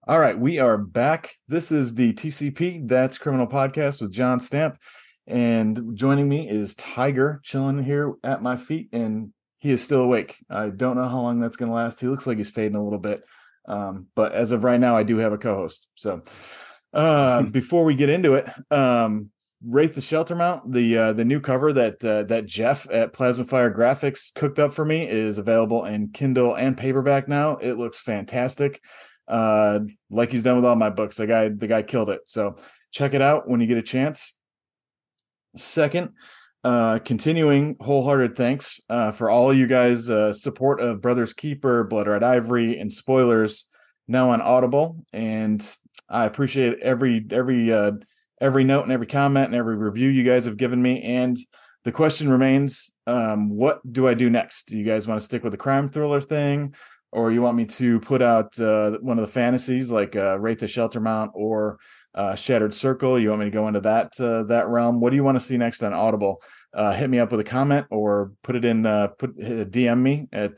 All right, we are back. This is the TCP, That's Criminal Podcast with John Stamp. And joining me is Tiger, chilling here at my feet, and he is still awake. I don't know how long that's going to last. He looks like he's fading a little bit. But as of right now, I do have a co-host. So before we get into it, Wraith the Shelter Mount, the new cover that Jeff at Plasma Fire Graphics cooked up for me is available in Kindle and paperback now. It looks fantastic. Like he's done with all my books. The guy killed it. So check it out when you get a chance. Second, continuing wholehearted thanks for all you guys' support of Brothers Keeper, Blood Red Ivory, and Spoilers now on Audible. And I appreciate every note and every comment and every review you guys have given me. And the question remains, what do I do next? Do you guys want to stick with the crime thriller thing? Or you want me to put out one of the fantasies like Wraith the Shelter Mount or Shattered Circle? You want me to go into that realm? What do you want to see next on Audible? Hit me up with a comment or put it in DM me at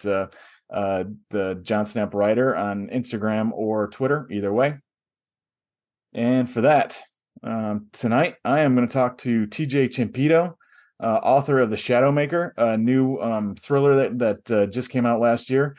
the John Snap Writer on Instagram or Twitter, either way. And for that, tonight I am going to talk to TJ Ciampito, author of The Shadowmaker, a new thriller that just came out last year.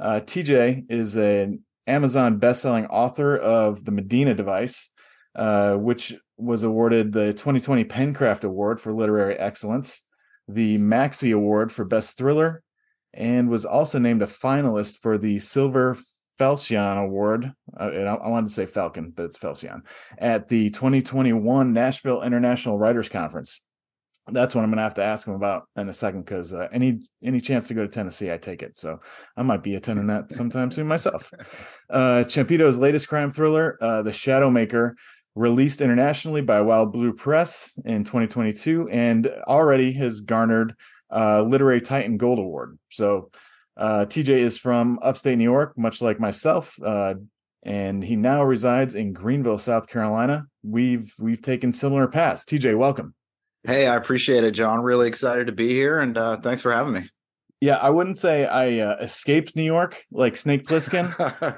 TJ is an Amazon bestselling author of The Medina Device, which was awarded the 2020 Pencraft Award for Literary Excellence, the Maxi Award for Best Thriller, and was also named a finalist for the Silver Falchion Award. And I wanted to say Falcon, but it's Falchion, at the 2021 Nashville International Writers Conference. That's what I'm going to have to ask him about in a second, because any chance to go to Tennessee, I take it. So I might be attending that sometime soon myself. Ciampito's latest crime thriller, The Shadowmaker, released internationally by Wild Blue Press in 2022 and already has garnered Literary Titan Gold Award. So TJ is from upstate New York, much like myself, and he now resides in Greenville, South Carolina. We've taken similar paths. TJ, welcome. Hey, I appreciate it, John. Really excited to be here, and thanks for having me. Yeah, I wouldn't say I escaped New York like Snake Plissken,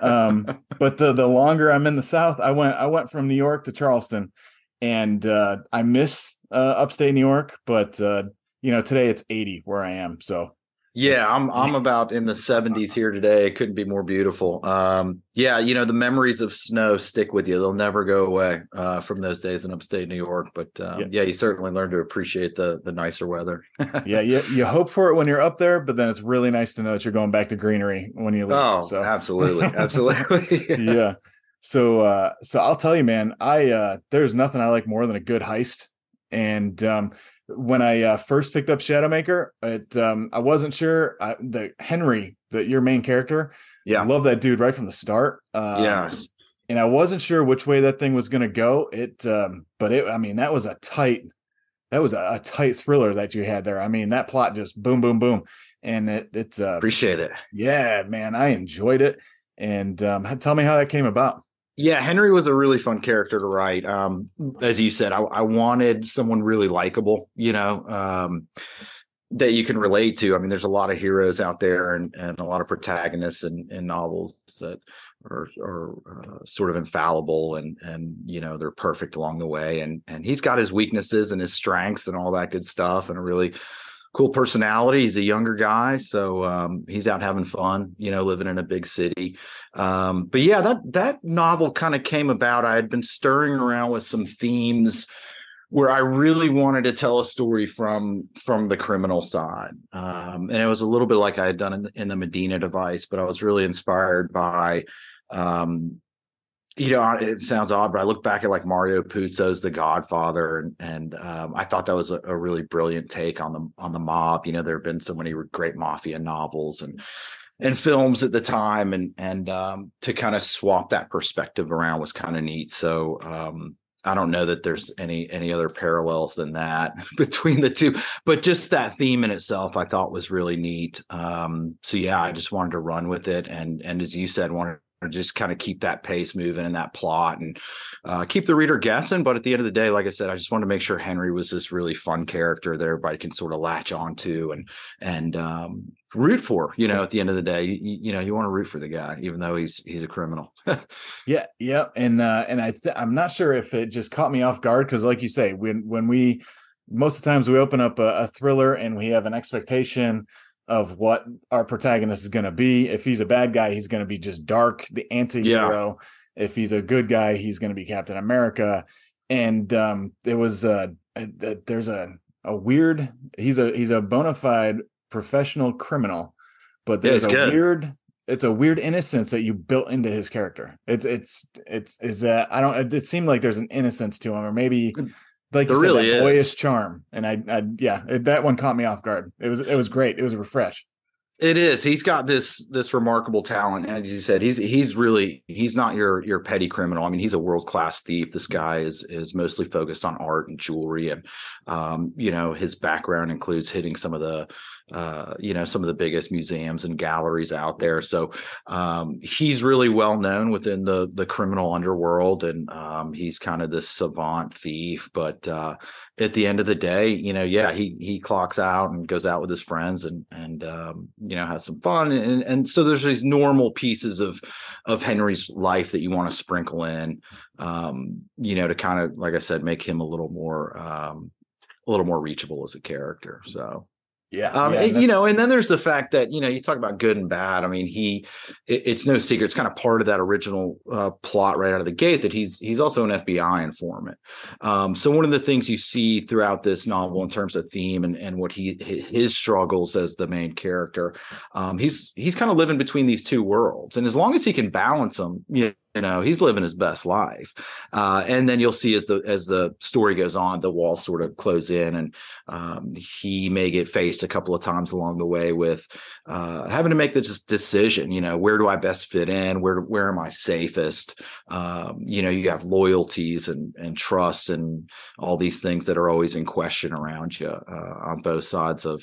but the longer I'm in the South, I went from New York to Charleston, and I miss upstate New York. But today it's 80 where I am, so. Yeah, I'm about in the 70s here today. It couldn't be more beautiful. The memories of snow stick with you. They'll never go away from those days in upstate New York. But you certainly learn to appreciate the nicer weather. Yeah, you hope for it when you're up there, but then it's really nice to know that you're going back to greenery when you leave. Oh, so. Absolutely. Absolutely. Yeah. So I'll tell you, man, there's nothing I like more than a good heist. And when I first picked up Shadowmaker, I wasn't sure that Henry, your main character, I love that dude right from the start. Yes, and I wasn't sure which way that thing was going to go. That was a tight thriller that you had there. I mean, that plot just boom, boom, boom, and it's appreciate it. Yeah, man, I enjoyed it. And tell me how that came about. Yeah, Henry was a really fun character to write. As you said, I wanted someone really likable, that you can relate to. I mean, there's a lot of heroes out there and a lot of protagonists in novels that are sort of infallible and they're perfect along the way. And he's got his weaknesses and his strengths and all that good stuff, and a really cool personality. He's a younger guy, so he's out having fun, living in a big city. But yeah, that novel kind of came about. I had been stirring around with some themes where I really wanted to tell a story from the criminal side. And it was a little bit like I had done in the Medina Device, but I was really inspired by it sounds odd, but I look back at like Mario Puzo's The Godfather, and I thought that was a really brilliant take on the mob. There have been so many great mafia novels and films at the time, and to kind of swap that perspective around was kind of neat. So I don't know that there's any other parallels than that between the two, but just that theme in itself I thought was really neat. So yeah, I just wanted to run with it, and as you said, wanted just kind of keep that pace moving and that plot and keep the reader guessing. But at the end of the day, like I said, I just wanted to make sure Henry was this really fun character that everybody can sort of latch onto and root for. At the end of the day, you want to root for the guy, even though he's a criminal. Yeah, and I'm not sure if it just caught me off guard because, like you say, when we most of the times we open up a thriller and we have an expectation of what our protagonist is going to be. If he's a bad guy, he's going to be just dark, the anti-hero. Yeah. If he's a good guy, he's going to be Captain America. And there was there's a weird. He's a bona fide professional criminal, but there's it's a weird innocence that you built into his character. It seemed like there's an innocence to him, or maybe like you said, that boyish charm. And that one caught me off guard. It was great. It was a refresh. It is. He's got this remarkable talent, as you said. He's not your petty criminal. I mean, he's a world-class thief. This guy is mostly focused on art and jewelry, and his background includes hitting some of the biggest museums and galleries out there. So he's really well known within the criminal underworld, and he's kind of this savant thief. But at the end of the day, he clocks out and goes out with his friends and has some fun. And so there's these normal pieces of Henry's life that you want to sprinkle in, to kind of, like I said, make him a little more reachable as a character. So. And then there's the fact that, you talk about good and bad. I mean, it's no secret. It's kind of part of that original plot right out of the gate that he's also an FBI informant. So one of the things you see throughout this novel in terms of theme and what his struggles as the main character, he's kind of living between these two worlds. And as long as he can balance them, he's living his best life. And then you'll see as the story goes on, the walls sort of close in, and he may get faced a couple of times along the way with having to make this decision. Where do I best fit in? Where am I safest? You have loyalties and trust and all these things that are always in question around you on both sides of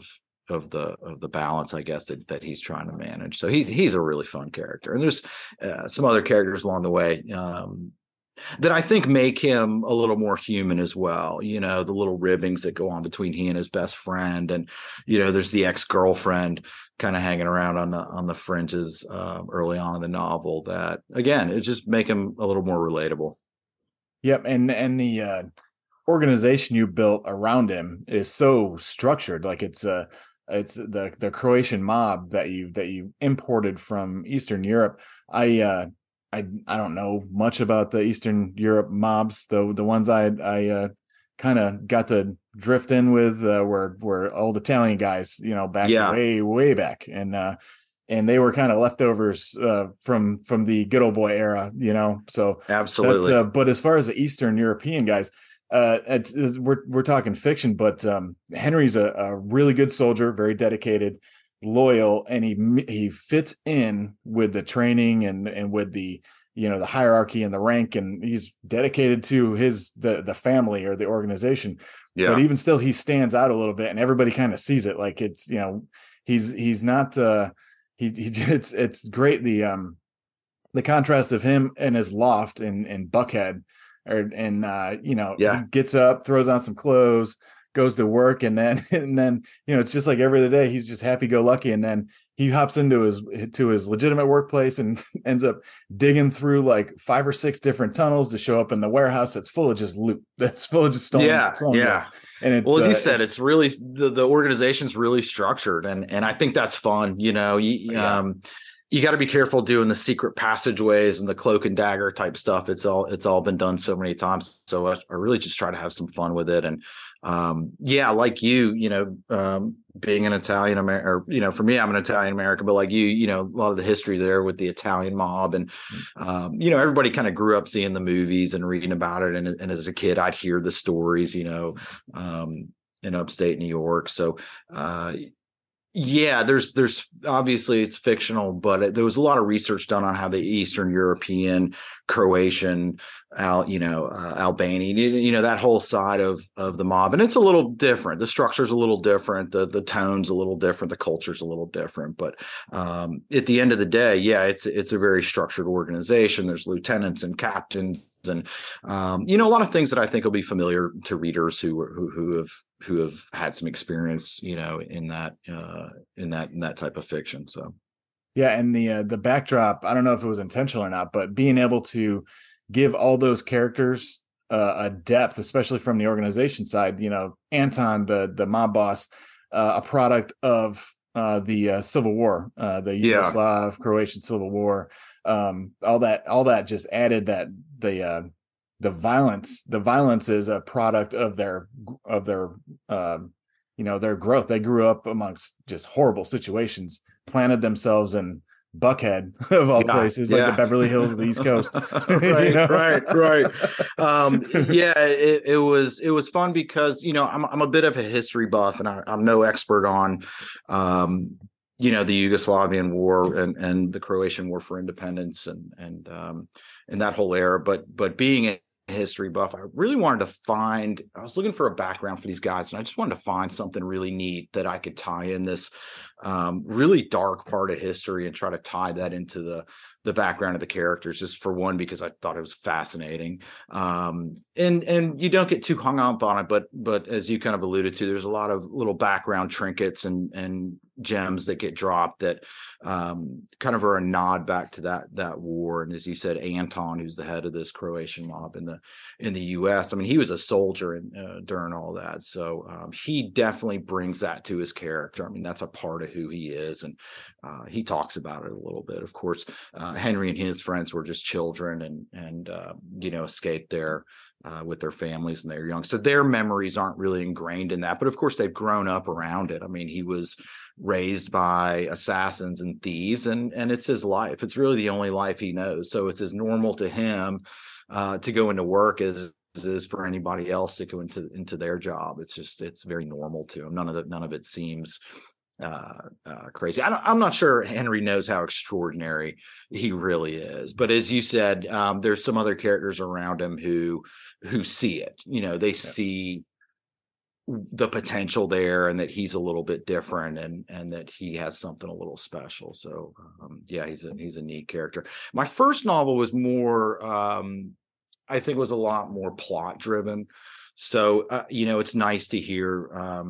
the balance, I guess, that he's trying to manage. So he's a really fun character. And there's some other characters along the way that I think make him a little more human as well. The little ribbings that go on between he and his best friend, and there's the ex-girlfriend kind of hanging around on the fringes early on in the novel. That again, it just make him a little more relatable. Yep, and the organization you built around him is so structured, like it's the Croatian mob that you imported from Eastern Europe. I don't know much about the Eastern Europe mobs, though. The ones I kind of got to drift in with were old Italian guys, back way back, and they were kind of leftovers from the good old boy era, So absolutely. But as far as the Eastern European guys, we're talking fiction, but Henry's a really good soldier, very dedicated, loyal, and he fits in with the training and with the the hierarchy and the rank, and he's dedicated to the family or the organization. But even still, he stands out a little bit, and everybody kind of sees it. Like it's he's not it's great the contrast of him and his loft in Buckhead. He gets up, throws on some clothes, goes to work, and then it's just like every other day he's just happy-go-lucky, and then he hops into his legitimate workplace and ends up digging through like 5 or 6 different tunnels to show up in the warehouse that's full of just loot, that's full of just stolen goods. And it's, as you said, it's really the organization's really structured, and I think that's fun. You got to be careful doing the secret passageways and the cloak and dagger type stuff. It's all been done so many times. So I really just try to have some fun with it. And like being an Italian American, or for me, I'm an Italian American, but like a lot of the history there with the Italian mob, and everybody kind of grew up seeing the movies and reading about it. And as a kid, I'd hear the stories, in upstate New York. So Yeah, there's obviously it's fictional, but there was a lot of research done on how the Eastern European, Croatian, Albanian, that whole side of the mob, and it's a little different. The structure's a little different, the tone's a little different, the culture's a little different. But at the end of the day, yeah, it's a very structured organization. There's lieutenants and captains and a lot of things that I think will be familiar to readers who have had some experience, in that type of fiction. So Yeah, and the backdrop, I don't know if it was intentional or not, but being able to give all those characters a depth, especially from the organization side, Anton, the mob boss, a product of the Civil War, the yeah, Yugoslav Croatian Civil War, all that just added that the violence is a product of their their growth. They grew up amongst just horrible situations, planted themselves in Buckhead of all yeah, places, like the yeah. Beverly Hills of the East Coast. Right, right. Yeah, it was fun because I'm a bit of a history buff, and I'm no expert on the Yugoslavian War and the Croatian War for Independence and that whole era. But being a history buff, I really wanted to I was looking for a background for these guys, and I just wanted to find something really neat that I could tie in this really dark part of history and try to tie that into the background of the characters, just for one, because I thought it was fascinating. And you don't get too hung up on it, but as you kind of alluded to, there's a lot of little background trinkets and gems that get dropped that kind of are a nod back to that war. And as you said, Anton, who's the head of this Croatian mob in the U.S., I mean, he was a soldier during all that, so he definitely brings that to his character. I mean, that's a part of who he is, and he talks about it a little bit. Of course, Henry and his friends were just children and escaped there with their families, and they're young, so their memories aren't really ingrained in that. But of course, they've grown up around it. I mean, he was raised by assassins and thieves, and it's his life. It's really the only life he knows. So it's as normal to him to go into work as is for anybody else to go into their job. It's very normal to him. None of it seems crazy. I'm not sure Henry knows how extraordinary he really is, but as you said, there's some other characters around him who see it. They see the potential there, and that he's a little bit different, and that he has something a little special. So yeah, he's a neat character. My first novel was more I think was a lot more plot driven. So it's nice to hear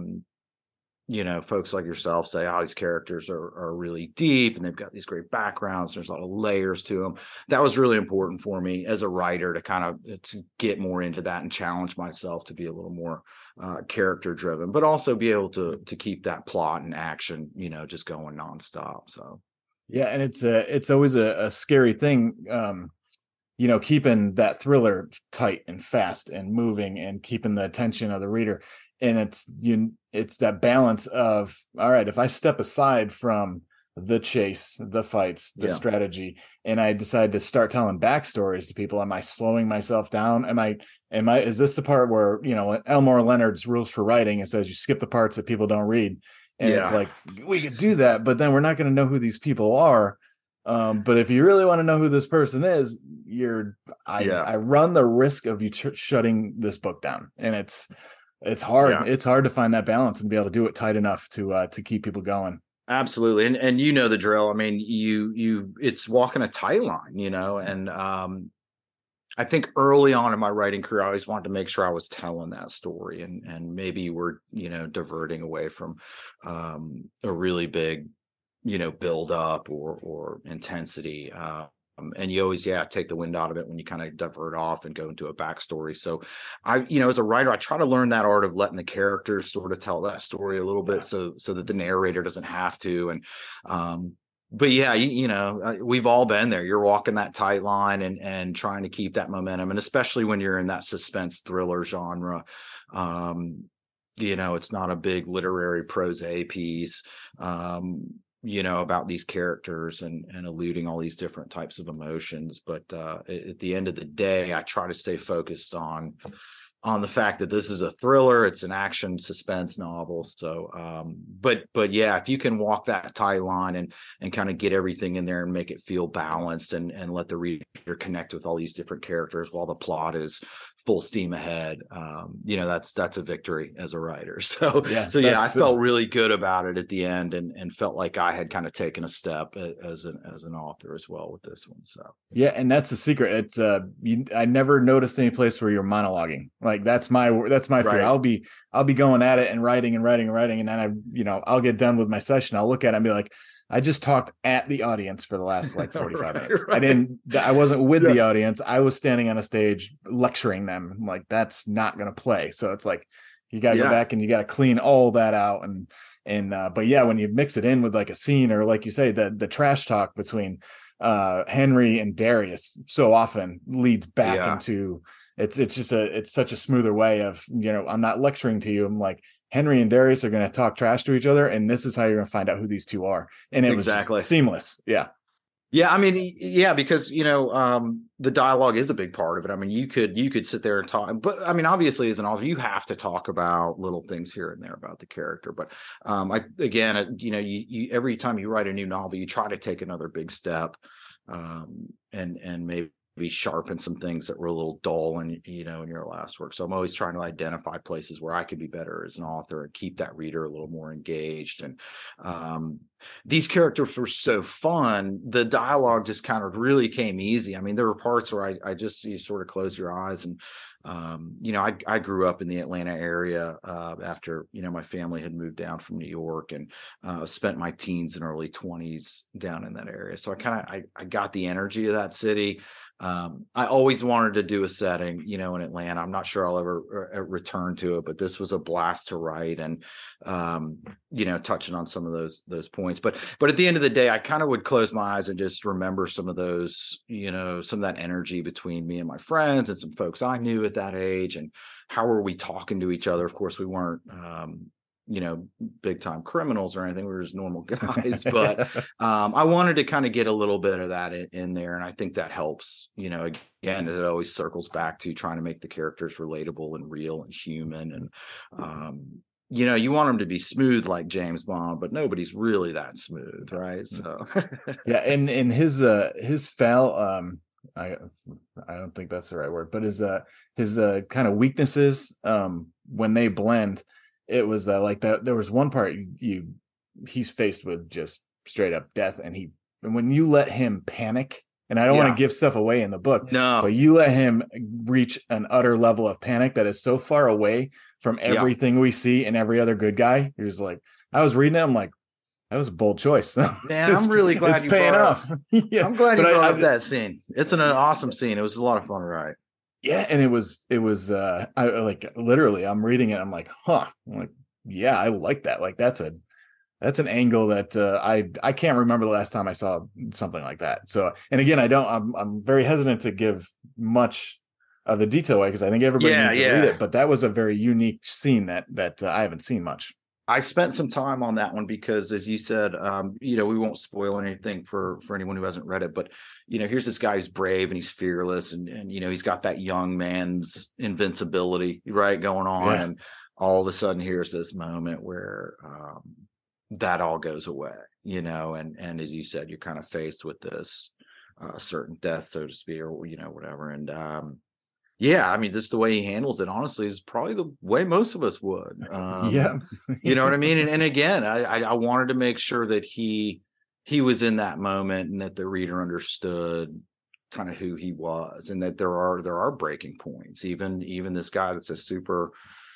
folks like yourself say, oh, these characters are really deep and they've got these great backgrounds. There's a lot of layers to them. That was really important for me as a writer to kind of to get more into that and challenge myself to be a little more character driven, but also be able to keep that plot and action, just going nonstop. So Yeah, and it's always a scary thing, keeping that thriller tight and fast and moving and keeping the attention of the reader. And it's that balance of, all right, if I step aside from the chase, the fights, the strategy, and I decide to start telling backstories to people, am I slowing myself down? Is this the part where, Elmore Leonard's rules for writing, it says you skip the parts that people don't read. And it's like, we could do that, but then we're not going to know who these people are. But if you really want to know who this person is, I run the risk of you shutting this book down. And it's hard. Yeah. It's hard to find that balance and be able to do it tight enough to keep people going. Absolutely. And the drill. I mean, it's walking a tight line, and I think early on in my writing career, I always wanted to make sure I was telling that story, and maybe we're, diverting away from a really big, build up or intensity. And you always, take the wind out of it when you kind of divert off and go into a backstory. So I, as a writer, I try to learn that art of letting the characters sort of tell that story a little bit so that the narrator doesn't have to. And, but yeah, we've all been there. You're walking that tight line and trying to keep that momentum. And especially when you're in that suspense thriller genre, it's not a big literary prose piece. About these characters and eluding all these different types of emotions. But at the end of the day, I try to stay focused on on the fact that this is a thriller, it's an action suspense novel. So but yeah, if you can walk that tight line and kind of get everything in there and make it feel balanced and let the reader connect with all these different characters while the plot is full steam ahead, that's a victory as a writer. So Yeah, yeah, I felt really good about it at the end, and felt like I had kind of taken a step as an author as well with this one. So yeah, and that's the secret. It's I never noticed any place where you're monologuing. Like that's my fear. right. I'll be going at it and writing, and then I'll get done with my session. I'll look at it and be like, I just talked at the audience for the last like 45 minutes. Right. I wasn't with the audience. I was standing on a stage lecturing them. Like that's not going to play. So it's like, you got to go back and you got to clean all that out. But yeah, when you mix it in with like a scene, or like you say, the trash talk between Henry and Darius so often leads back into it's such a smoother way of, I'm not lecturing to you. I'm like, Henry and Darius are going to talk trash to each other, and this is how you're going to find out who these two are. And it was just seamless. Yeah. Yeah, I mean, yeah, because the dialogue is a big part of it. I mean, you could sit there and talk, but I mean, obviously, as an author, you have to talk about little things here and there about the character. But you every time you write a new novel, you try to take another big step, and maybe sharpen some things that were a little dull in your last work. So I'm always trying to identify places where I could be better as an author and keep that reader a little more engaged. And these characters were so fun. The dialogue just kind of really came easy. I mean, there were parts where you sort of close your eyes and I grew up in the Atlanta area after my family had moved down from New York, and spent my teens and early 20s down in that area. So I got the energy of that city. I always wanted to do a setting, in Atlanta. I'm not sure I'll ever return to it, but this was a blast to write, and touching on some of those points. But at the end of the day, I kind of would close my eyes and just remember some of those, some of that energy between me and my friends and some folks I knew at that age, and how were we talking to each other. Of course, we weren't big time criminals or anything. We were just normal guys, but I wanted to kind of get a little bit of that in there, and I think that helps. Again, it always circles back to trying to make the characters relatable and real and human. And you want them to be smooth like James Bond, but nobody's really that smooth, right? So yeah, and his foul, I don't think that's the right word, but his kind of weaknesses, when they blend, it was like that. There was one part he's faced with just straight up death, and when you let him panic, and I don't want to give stuff away in the book, but you let him reach an utter level of panic that is so far away from everything we see and every other good guy. You're just like, I was reading it, I'm like, that was a bold choice. Man, I'm really glad it's paying off. Yeah, I'm glad you brought up that scene. It's an awesome scene. It was a lot of fun to write. Yeah, and it was I like literally I'm reading it, I'm like, I'm like, yeah, I like that. Like that's an angle that I can't remember the last time I saw something like that. So, and again, I'm very hesitant to give much of the detail away because I think everybody needs to read it, but that was a very unique scene that I haven't seen much. I spent some time on that one because, as you said, we won't spoil anything for anyone who hasn't read it, but here's this guy who's brave and he's fearless, and he's got that young man's invincibility, right, going on, and all of a sudden here's this moment where that all goes away, and as you said, you're kind of faced with this certain death, so to speak, or whatever, and yeah, I mean, just the way he handles it, honestly, is probably the way most of us would. You know what I mean? And again, I wanted to make sure that he was in that moment and that the reader understood kind of who he was, and that there are breaking points. Even this guy that's a super,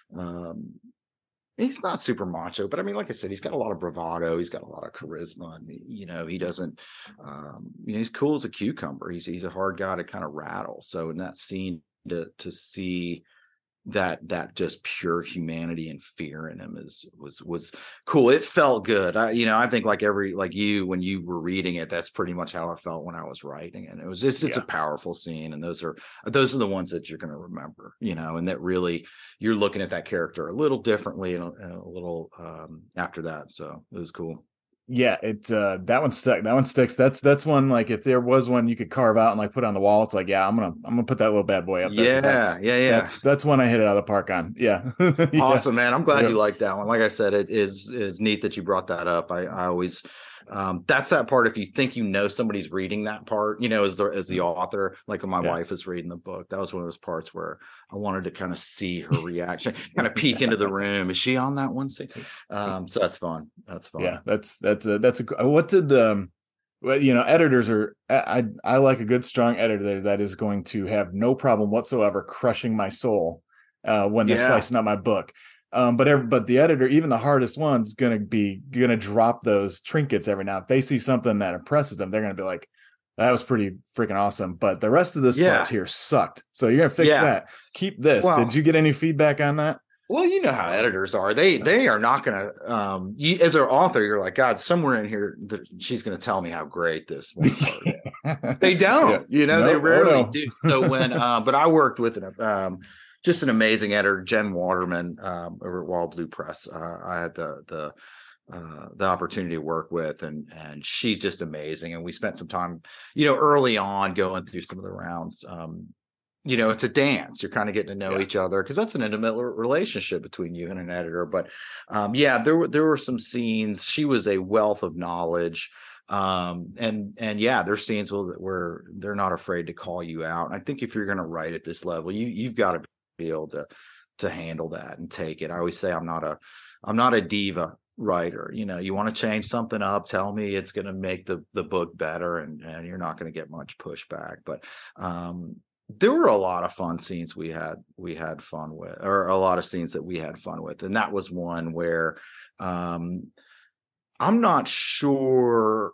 he's not super macho, but I mean, like I said, he's got a lot of bravado. He's got a lot of charisma, and he doesn't, he's cool as a cucumber. He's a hard guy to kind of rattle. So in that scene, to see that just pure humanity and fear in him was cool. It felt good. I think like you, when you were reading it, that's pretty much how I felt when I was writing. And it was just, it's a powerful scene. And those are the ones that you're going to remember, and that really you're looking at that character a little differently and a little after that. So it was cool. Yeah, that one stuck. That one sticks. That's one, like, if there was one you could carve out and like put on the wall, it's like, yeah, I'm gonna put that little bad boy up there because Yeah, yeah, yeah. that's one I hit it out of the park on. Yeah. Yeah. Awesome, man. I'm glad you Yep. like that one. Like I said, it is neat that you brought that up. I always that's that part. If you think you know somebody's reading that part, as the author, like when my Yeah. wife was reading the book, that was one of those parts where I wanted to kind of see her reaction, kind of peek into the room. Is she on that one scene? So that's fun. That's Yeah, fun. what did the well, editors are, I like a good strong editor that is going to have no problem whatsoever crushing my soul when they're Yeah. slicing up my book. But the editor, even the hardest one's gonna drop those trinkets every now. If they see something that impresses them, they're gonna be like, that was pretty freaking awesome. But the rest of this part Yeah. here sucked. So you're gonna fix Yeah. that. Keep this. Did Well, you get any feedback on that? Well, you know how editors are. They are not going to. As an author, you're like, God, somewhere in here, she's going to tell me how great this one part is. They Yeah. don't. They No. Oh rarely no. do. So when, but I worked with just an amazing editor, Jen Waterman, over at Wild Blue Press. I had the opportunity to work with, and she's just amazing. And we spent some time, early on going through some of the rounds. It's a dance. You're kind of getting to know Yeah. each other because that's an intimate relationship between you and an editor. But yeah, there were some scenes. She was a wealth of knowledge. And yeah, there's scenes where they're not afraid to call you out. And I think if you're going to write at this level, you've got to be able to handle that and take it. I always say I'm not a diva writer. You want to change something up, tell me it's going to make the book better, and you're not going to get much pushback. But there were a lot of fun scenes we had fun with, or a lot of scenes that we had fun with, and that was one where I'm not sure.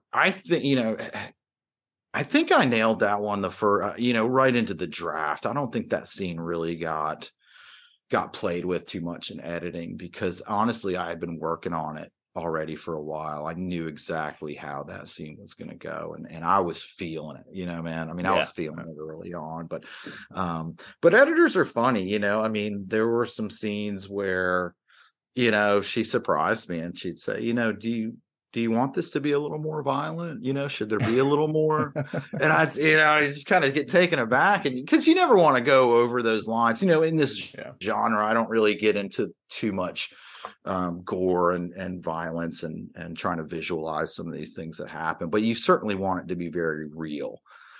I think I nailed that one right into the draft. I don't think that scene really got played with too much in editing, because honestly, I had been working on it already for a while. I knew exactly how that scene was going to go, and I was feeling it, man. I mean, I was feeling it early on, but editors are funny, I mean, there were some scenes where, she surprised me and she'd say, do you want this to be a little more violent? Should there be a little more? And I just kind of get taken aback, and because you never want to go over those lines. In this genre, I don't really get into too much gore and violence and trying to visualize some of these things that happen, but you certainly want it to be very real.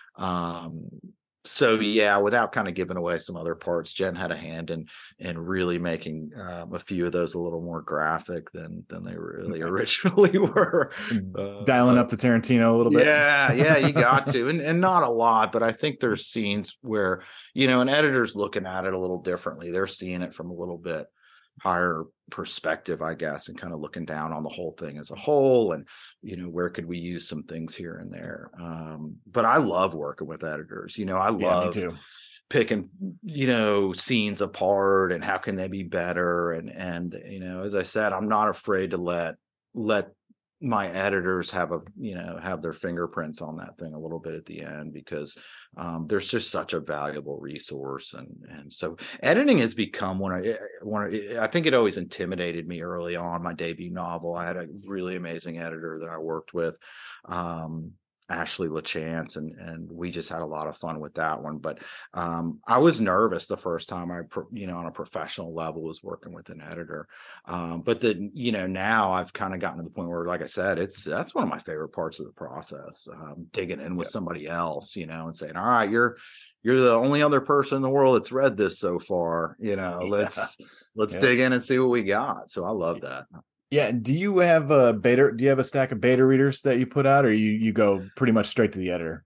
So yeah, without kind of giving away some other parts, Jen had a hand in really making a few of those a little more graphic than they really originally were. Dialing up the Tarantino a little bit. Yeah, you got to, and not a lot, but I think there's scenes where an editor's looking at it a little differently. They're seeing it from a little bit higher perspective, I guess, and kind of looking down on the whole thing as a whole, and where could we use some things here and there. But I love working with editors. I love picking scenes apart and how can they be better, and as I said, I'm not afraid to let my editors have their fingerprints on that thing a little bit at the end, because there's just such a valuable resource, and so editing has become I think it always intimidated me early on. My debut novel, I had a really amazing editor that I worked with, Ashley LaChance, and we just had a lot of fun with that one. But I was nervous the first time on a professional level was working with an editor. But then, now I've kind of gotten to the point where, like I said, that's one of my favorite parts of the process, digging in with somebody else, and saying, all right, you're the only other person in the world that's read this so far, let's dig in and see what we got. So I love that. Yeah. Do you have a stack of beta readers that you put out, or you go pretty much straight to the editor?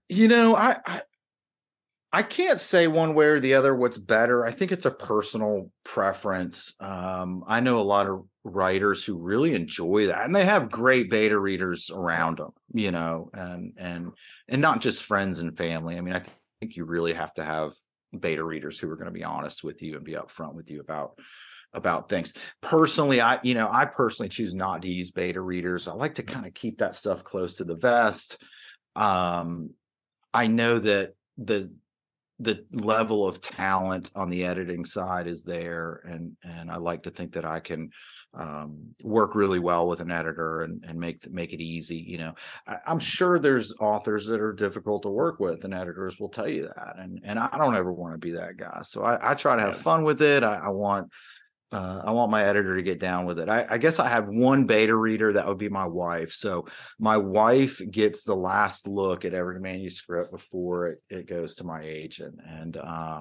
I can't say one way or the other what's better. I think it's a personal preference. I know a lot of writers who really enjoy that, and they have great beta readers around them, and not just friends and family. I mean, I think you really have to have beta readers who are going to be honest with you and be upfront with you about things. Personally, I personally choose not to use beta readers. I like to kind of keep that stuff close to the vest. I know that the level of talent on the editing side is there, and I like to think that I can work really well with an editor and make it easy. You know, I'm sure there's authors that are difficult to work with, and editors will tell you that. And I don't ever want to be that guy. So I try to have fun with it. I want my editor to get down with it. I guess I have one beta reader. That would be my wife. So my wife gets the last look at every manuscript before it goes to my agent. And,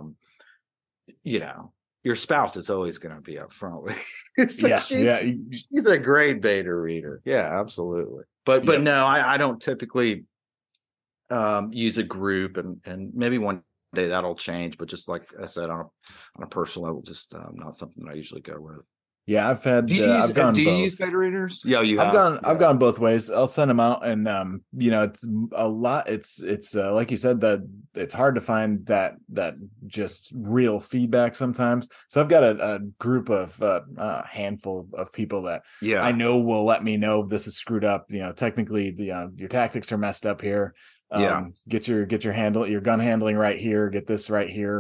you know, your spouse is always going to be up front with you. So she's a great beta reader. Yeah, absolutely. But no, I don't typically use a group, and maybe one day that'll change, but just like I said, on a personal level, just not something that I usually go with. Yeah, I've had. Do you use beta readers? Yeah, I've gone both ways. I'll send them out, and you know, it's a lot. It's like you said, that it's hard to find that just real feedback sometimes. So I've got a group of a handful of people that I know will let me know this is screwed up. You know, technically your tactics are messed up here. Get your gun handling right here. Get this right here.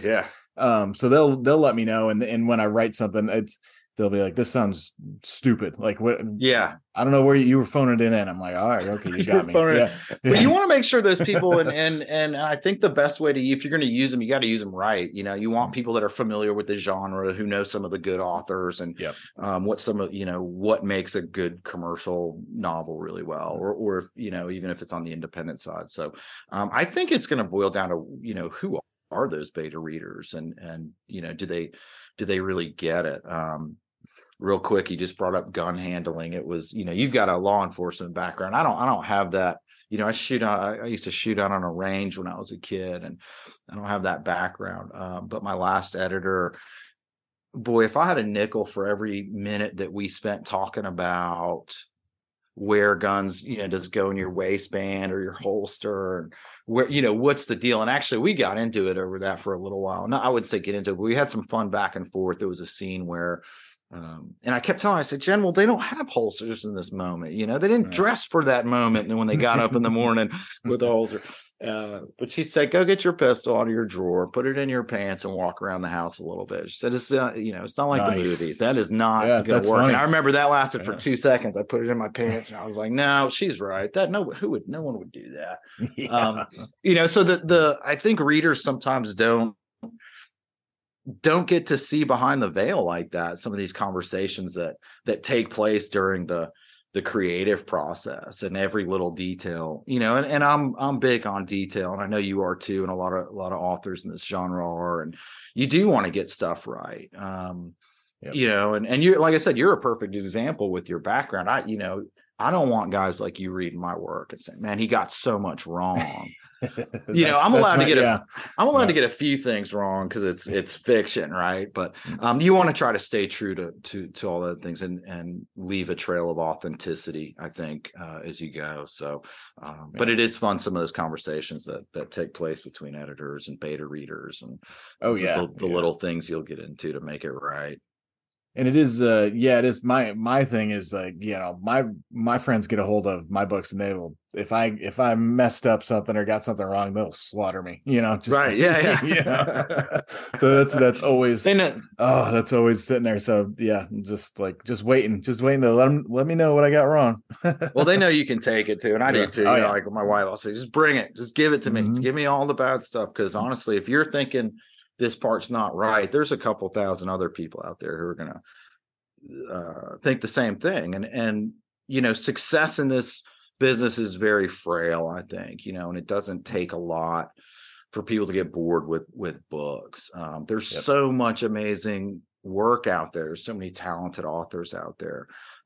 So they'll let me know, and when I write something, they'll be like, this sounds stupid. Like, what? Yeah. I don't know where you were phoning it in. I'm like, all right, okay, you got me. But you want to make sure those people, and I think the best way if you're going to use them, you got to use them right. You know, you want people that are familiar with the genre, who know some of the good authors, and what makes a good commercial novel really well, or you know, even if it's on the independent side. So I think it's going to boil down to, you know, who are those beta readers, and you know, do they really get it? Real quick, you just brought up gun handling. It was, you know, you've got a law enforcement background. I don't have that. You know, I used to shoot out on a range when I was a kid, and I don't have that background. But my last editor, boy, if I had a nickel for every minute that we spent talking about where guns, you know, does it go in your waistband or your holster, and where, you know, what's the deal? And actually, we got into it over that for a little while. No, I would say get into it, but we had some fun back and forth. There was a scene where, and I kept telling her, I said, Jen, well, they don't have holsters in this moment. You know, they didn't dress for that moment. And then when they got up in the morning with a holster, but she said, go get your pistol out of your drawer, put it in your pants, and walk around the house a little bit. She said, it's, you know, it's not like the movies. That is not going to work. Funny. And I remember that lasted for 2 seconds. I put it in my pants, and I was like, no, she's right. No one would do that. You know, so I think readers sometimes don't get to see behind the veil like that. Some of these conversations that take place during the creative process, and every little detail, you know, and I'm big on detail, and I know you are too, and a lot of authors in this genre are, and you do want to get stuff right. You know, and you're, like I said, you're a perfect example with your background. I don't want guys like you reading my work and saying, man, he got so much wrong. You know, I'm allowed to get a few things wrong because it's fiction, right? But you want to try to stay true to all those things, and leave a trail of authenticity, I think, as you go. So, but it is fun, some of those conversations that take place between editors and beta readers, and the little things you'll get into to make it right. And it is, it is. My thing is, like, you know, my friends get a hold of my books, and they will, if I messed up something or got something wrong, they'll slaughter me. You know, just right, yeah. You know? So that's always, that's always sitting there. So yeah, just waiting to let me know what I got wrong. Well, they know you can take it too, and I do too. You know, like my wife, I'll say, just bring it, just give it to me, just give me all the bad stuff. Because honestly, if you're thinking this part's not right, there's a couple thousand other people out there who are going to think the same thing. And you know, success in this business is very frail, I think, you know, and it doesn't take a lot for people to get bored with books. There's so much amazing work out there. There's so many talented authors out there.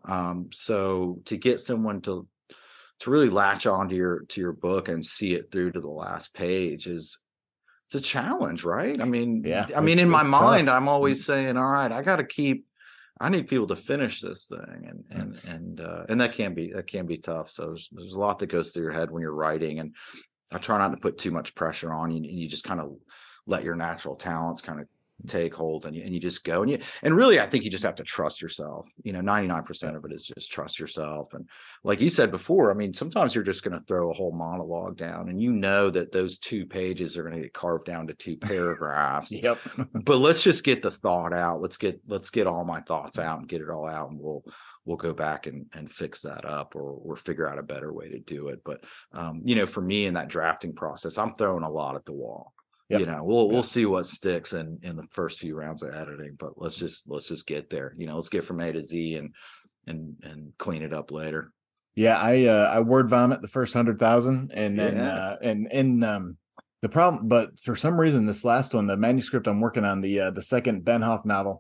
So to get someone to really latch onto your book and see it through to the last page it's a challenge, right? I mean, in my mind, tough. I'm always saying, all right, I need people to finish this thing, and that can be tough. So there's a lot that goes through your head when you're writing, and I try not to put too much pressure on you. You just kind of let your natural talents kind of take hold, and you just go, and really, I think you just have to trust yourself. 99% of it is just trust yourself. And like you said before, I mean, sometimes you're just going to throw a whole monologue down, and that those 2 pages are going to get carved down to 2 paragraphs. Yep. But let's just get the thought out. Let's get all my thoughts out and get it all out, and we'll go back and fix that up, or figure out a better way to do it. But for me, in that drafting process, I'm throwing a lot at the wall. Yep. We'll see what sticks in the first few rounds of editing, but let's just get there. Let's get from A to Z and clean it up later. Yeah, I word vomit the first 100,000, and then the problem, but for some reason this last one, the manuscript I'm working on, the second Ben Hoff novel,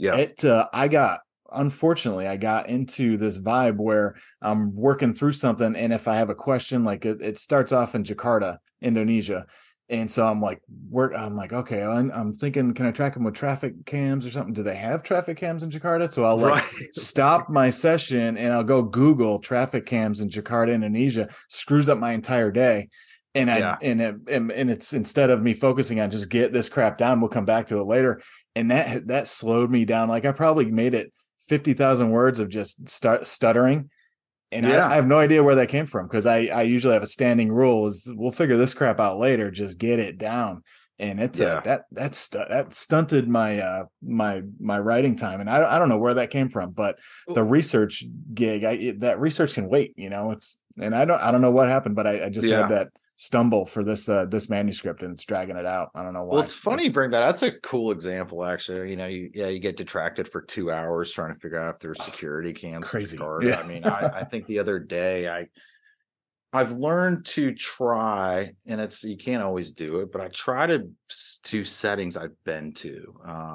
unfortunately I got into this vibe where I'm working through something, and if I have a question, like it starts off in Jakarta, Indonesia. And so I'm like, okay, I'm thinking, can I track them with traffic cams or something? Do they have traffic cams in Jakarta? So I'll stop my session and I'll go Google traffic cams in Jakarta, Indonesia. Screws up my entire day. And it's, instead of me focusing on just get this crap down, we'll come back to it later. And that slowed me down. Like I probably made it 50,000 words of just stuttering. And I have no idea where that came from, because I usually have a standing rule is we'll figure this crap out later. Just get it down. And it's that stunted my my writing time. And I don't know where that came from, but the research gig, that research can wait, and I don't know what happened, but I just had that stumble for this manuscript, and it's dragging it out. I don't know why. Well, it's funny you bring that. That's a cool example, actually. You get detracted for 2 hours trying to figure out if there's security cams. Crazy. I mean, I think the other day I've learned to try, and you can't always do it, but I try to settings I've been to.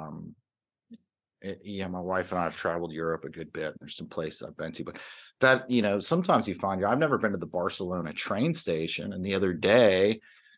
My wife and I have traveled Europe a good bit. There's some places I've been to, but that, sometimes you find, I've never been to the Barcelona train station. And the other day,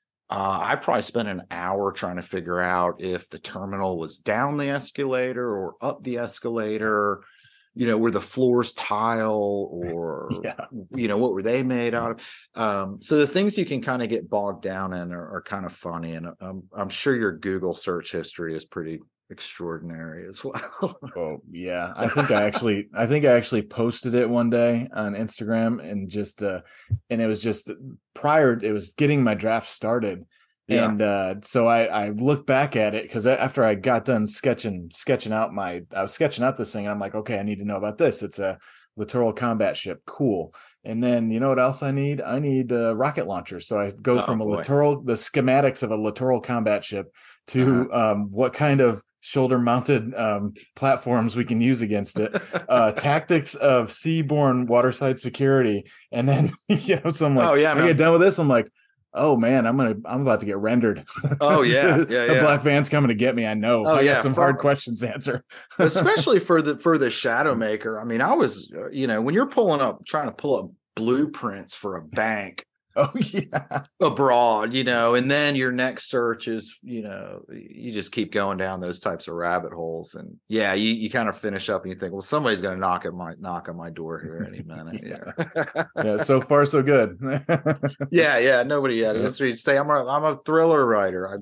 I probably spent an hour trying to figure out if the terminal was down the escalator or up the escalator, were the floors tile, or, what were they made out of? So the things you can kind of get bogged down in are kind of funny. And I'm sure your Google search history is pretty extraordinary as well. Oh yeah, I think I actually posted it one day on Instagram, and just and it was just it was getting my draft started. And so I looked back at it, because after I got done sketching out I was sketching out this thing, and I'm like, okay, I need to know about this. It's a littoral combat ship. Cool. And then you know what else I need? I need a rocket launcher. So I go from the schematics of a littoral combat ship to what kind of shoulder mounted platforms we can use against it, tactics of seaborne waterside security. And then so I'm like, I get done with this, I'm like, oh man, I'm about to get rendered. Oh yeah. The Black Van's coming to get me. I know. I got some hard questions to answer. Especially for the Shadow Maker. I mean, I was, when you're trying to pull up blueprints for a bank. Oh yeah. Abroad, and then your next search is, you just keep going down those types of rabbit holes, and you kind of finish up and you think, well, somebody's going to knock on my door here any minute. Yeah. So far so good. yeah. Nobody yet. You say I'm a thriller writer.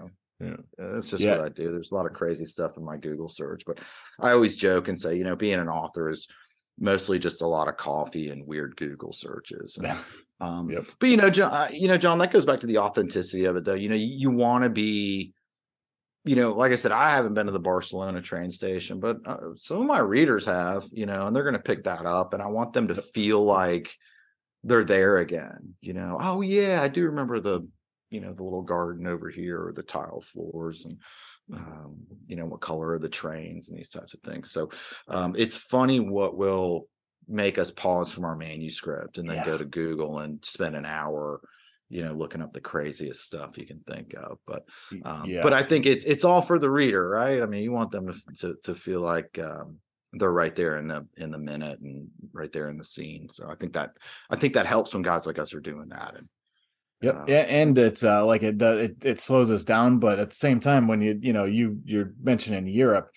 That's just what I do. There's a lot of crazy stuff in my Google search, but I always joke and say, being an author is mostly just a lot of coffee and weird Google searches. But John, that goes back to the authenticity of it, though. You want to be, like I said, I haven't been to the Barcelona train station, but some of my readers have, and they're going to pick that up, and I want them to feel like they're there again. Oh yeah, I do remember the little garden over here, or the tile floors, and what color are the trains, and these types of things. So it's funny what will make us pause from our manuscript and then go to Google and spend an hour, looking up the craziest stuff you can think of. But I think it's all for the reader, right? I mean, you want them to feel like they're right there in the minute and right there in the scene. So I think that helps when guys like us are doing that. And and it's like it slows us down, but at the same time, when you're mentioning Europe,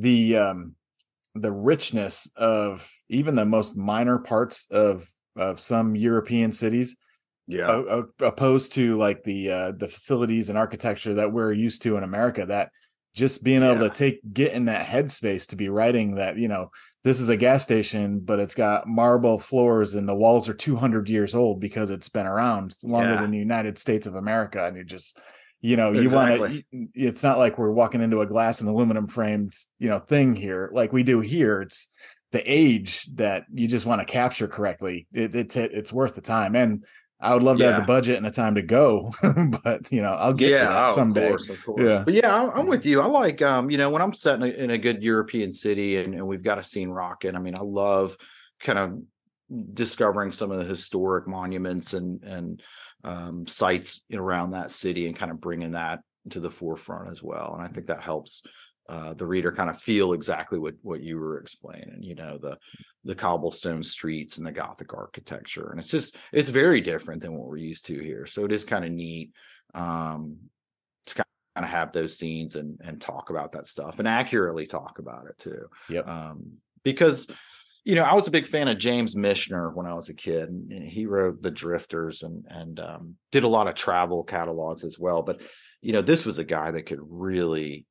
the richness of even the most minor parts of some European cities, opposed to like the facilities and architecture that we're used to in America, just being able to get in that headspace to be writing that, this is a gas station, but it's got marble floors and the walls are 200 years old because it's been around longer than the United States of America. And you just, you want to, it's not like we're walking into a glass and aluminum framed, thing here like we do here. It's the age that you just want to capture correctly. It's worth the time. And I would love to have the budget and the time to go, but I'll get to that someday. Of course. Yeah. But I'm with you. I like, when I'm set in a good European city and we've got a scene rocking. I mean, I love kind of discovering some of the historic monuments and sites around that city and kind of bringing that to the forefront as well. And I think that helps the reader kind of feel exactly what you were explaining, the cobblestone streets and the Gothic architecture. And it's very different than what we're used to here. So it is kind of neat to kind of have those scenes and talk about that stuff and accurately talk about it too. Yep. Because, I was a big fan of James Michener when I was a kid, and he wrote The Drifters and did a lot of travel catalogs as well. But, this was a guy that could really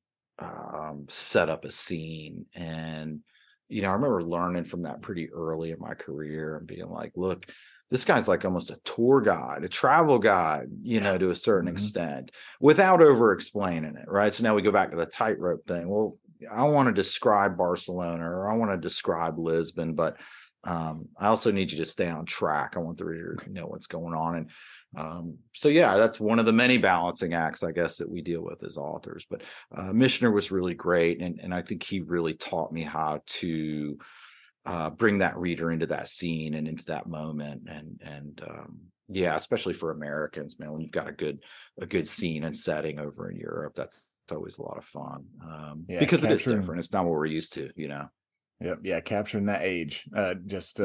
set up a scene. And I remember learning from that pretty early in my career and being like, look, this guy's like almost a tour guide, a travel guide, to a certain extent, without over explaining it, right? So now we go back to the tightrope thing. Well, I want to describe Barcelona or I want to describe Lisbon, but I also need you to stay on track. I want the reader to know what's going on. And that's one of the many balancing acts, I guess, that we deal with as authors. But Michener was really great. And I think he really taught me how to bring that reader into that scene and into that moment. And especially for Americans, man, when you've got a good scene and setting over in Europe, that's always a lot of fun because it is different. It's not what we're used to, Yep. Yeah. Capturing that age. I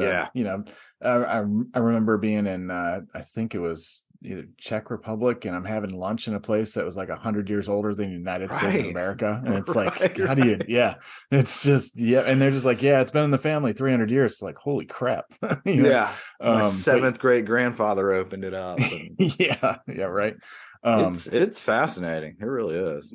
remember being in, I think it was either Czech Republic, and I'm having lunch in a place that was like 100 years older than the United States of America. And it's like, how do you, it's just, and they're just like, it's been in the family 300 years. It's like, holy crap. My seventh great grandfather opened it up. And right. It's fascinating. It really is.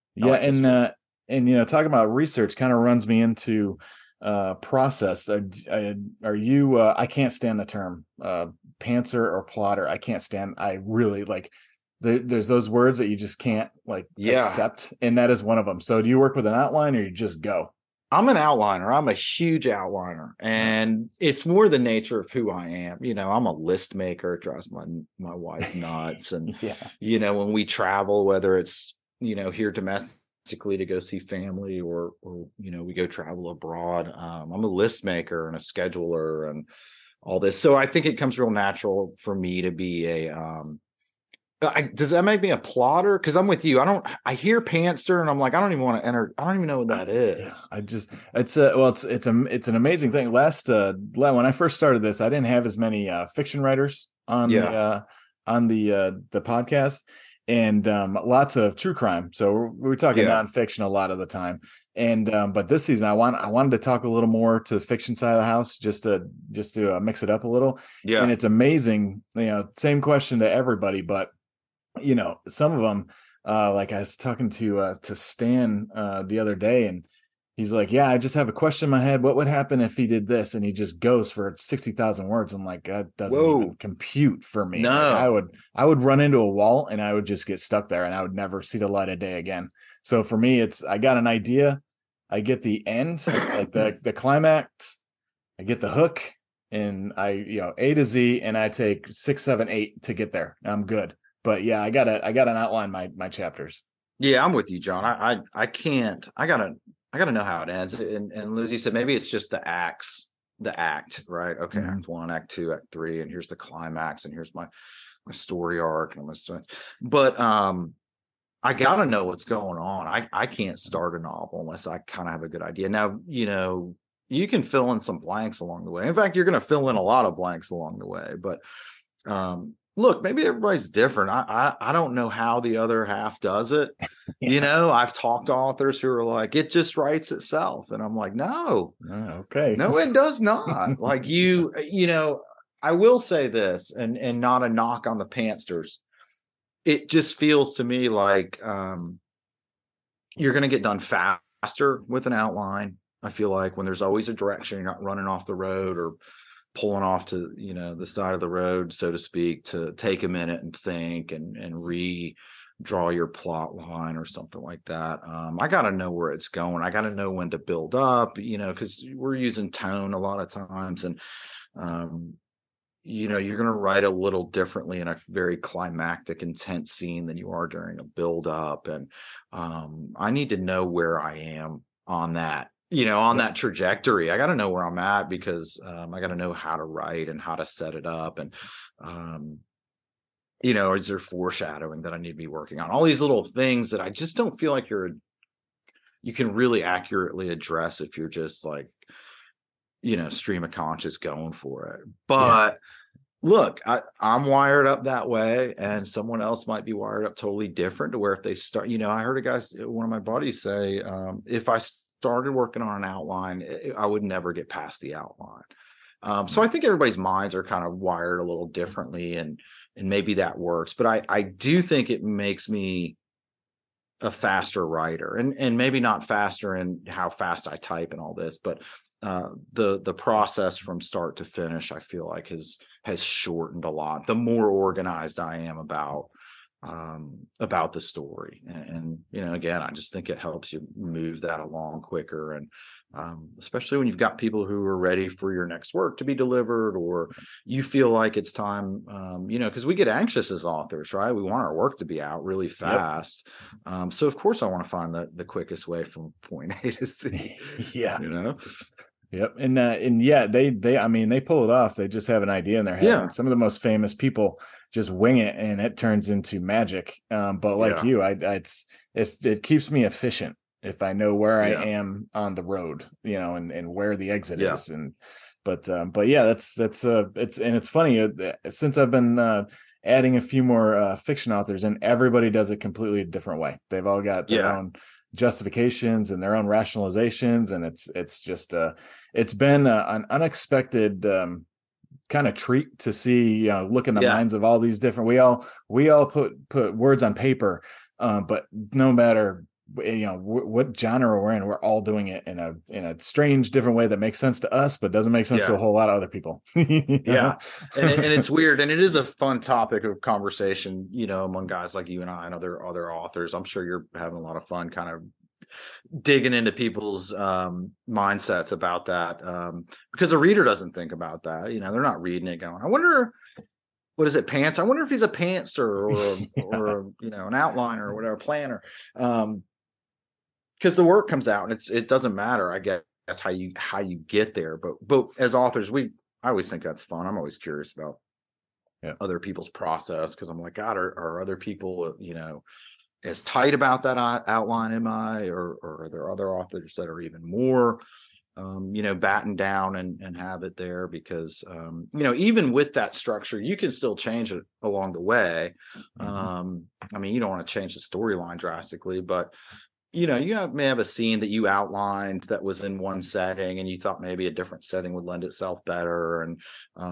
Talking about research kind of runs me into process. Are you I can't stand the term pantser or plotter. I really like there's those words that you just can't accept, and that is one of them. So do you work with an outline or you just go? I'm an outliner. I'm a huge outliner, and it's more the nature of who I am. I'm a list maker. It drives my wife nuts. And when we travel, whether it's here domestically to go see family or we go travel abroad, I'm a list maker and a scheduler and all this. So I think it comes real natural for me to be does that make me a plotter? Because I'm with you. I hear pantser and I'm like, I don't even want to enter. I don't even know what that is. It's an amazing thing. When I first started this, I didn't have as many fiction writers on the podcast. And lots of true crime. So we're talking nonfiction a lot of the time. And but this season I wanted to talk a little more to the fiction side of the house, just to mix it up a little. And it's amazing, same question to everybody, but some of them, like I was talking to Stan the other day, and he's like, I just have a question in my head. What would happen if he did this? And he just goes for 60,000 words. I'm like, that doesn't even compute for me. No. Like, I would run into a wall and I would just get stuck there and I would never see the light of day again. So for me, I got an idea. I get the end, like the climax, I get the hook, and A to Z, and I take 6, 7, 8 to get there. I'm good. But I gotta outline my chapters. Yeah, I'm with you, John. I can't, I gotta know how it ends. And Liz, you said maybe it's just the act, right? Okay, Act 1, Act 2, Act 3, and here's the climax, and here's my story arc, and but I gotta know what's going on. I can't start a novel unless I kind of have a good idea. Now, you can fill in some blanks along the way. In fact, you're gonna fill in a lot of blanks along the way. But look, maybe everybody's different. I don't know how the other half does it. I've talked to authors who are like, it just writes itself. And I'm like, no, okay. No, it does not. Like I will say this, and not a knock on the pantsters. It just feels to me like you're going to get done faster with an outline. I feel like when there's always a direction, you're not running off the road or pulling off to, the side of the road, so to speak, to take a minute and think and redraw your plot line or something like that. I got to know where it's going. I got to know when to build up, because we're using tone a lot of times. And, you're going to write a little differently in a very climactic, intense scene than you are during a build up. And I need to know where I am on that, on that trajectory. I got to know where I'm at, because I got to know how to write and how to set it up. And, is there foreshadowing that I need to be working on? All these little things that I just don't feel like you can really accurately address if you're just like, stream of conscious going for it. But look, I'm wired up that way, and someone else might be wired up totally different, to where if they start, I heard one of my buddies say, if I started working on an outline, I would never get past the outline. So I think everybody's minds are kind of wired a little differently, and maybe that works. But I do think it makes me a faster writer, and maybe not faster in how fast I type and all this, but the process from start to finish, I feel like has shortened a lot. The more organized I am about the story, and again, I just think it helps you move that along quicker, and especially when you've got people who are ready for your next work to be delivered, or you feel like it's time, because we get anxious as authors, right? We want our work to be out really fast. Yep. So of course I want to find the quickest way from point A to C. Yeah. Yep. And yeah, they pull it off. They just have an idea in their head. Yeah. Some of the most famous people just wing it, and it turns into magic. But like you, it keeps me efficient if I know where I am on the road, and where the exit is. And but yeah, it's funny, since I've been adding a few more fiction authors, and everybody does it completely a different way. They've all got their own justifications and their own rationalizations, and it's just it's been an unexpected kind of treat to see, look in the minds of all these different, we all put words on paper, but no matter what genre we're in, we're all doing it in a strange different way that makes sense to us but doesn't make sense to a whole lot of other people. And it's weird, and it is a fun topic of conversation, among guys like you and I and other authors. I'm sure you're having a lot of fun kind of digging into people's mindsets about that, because a reader doesn't think about that. They're not reading it going, I wonder, what is it, pants? I wonder if he's a pantster or an outliner or whatever, planner. Because the work comes out, and it doesn't matter, I guess, how you get there. But as authors, I always think that's fun. I'm always curious about other people's process, because I'm like, God, are other people, as tight about that outline am I, or are there other authors that are even more batten down and have it there? Because even with that structure, you can still change it along the way. I mean, you don't want to change the storyline drastically, but you may have a scene that you outlined that was in one setting, and you thought maybe a different setting would lend itself better, and